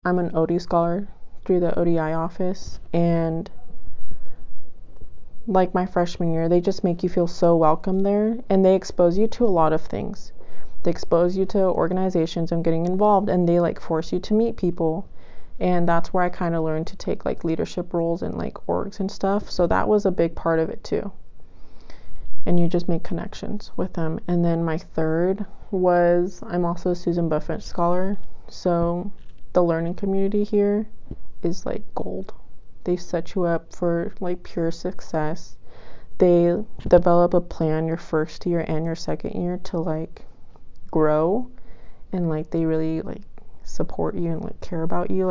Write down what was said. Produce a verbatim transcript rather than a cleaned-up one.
I'm an O D scholar through the O D I office, and like my freshman year, they just make you feel so welcome there, and they expose you to a lot of things. They expose you to organizations and getting involved, and they like force you to meet people, and that's where I kind of learned to take like leadership roles in like orgs and stuff. So that was a big part of it too. And you just make connections with them. And then my third was I'm also a Susan Buffett scholar, so the learning community here is like gold. They set you up for like pure success. They develop a plan your first year and your second year to like grow, and like they really like support you and like care about you.